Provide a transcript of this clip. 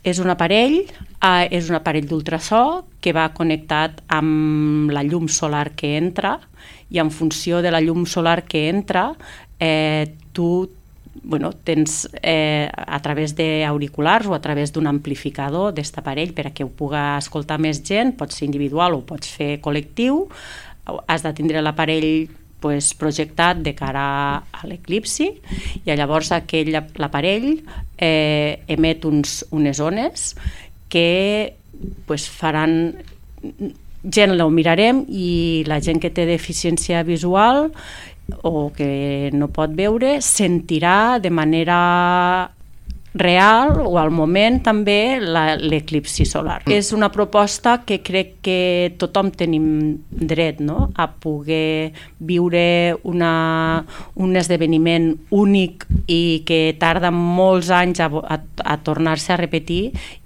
És un aparell d'ultrasò que va connectat amb la llum solar que entra, i en funció de la llum solar que entra tu tens a través d'auriculars o a través d'un amplificador d'aquest aparell per a que ho puga escoltar més gent, pot ser individual o pots fer col·lectiu, has de tindre l'aparell projectat de cara a l'eclipsi, i llavors l'aparell emet unes ones que faran... Gent ho mirarem, i la gent que té deficiència visual o que no pot veure sentirà de manera real o al moment també l'eclipsi solar. És una proposta que crec que tothom tenim dret, no?, a poder viure un esdeveniment únic i que tarda molts anys a tornar-se a repetir,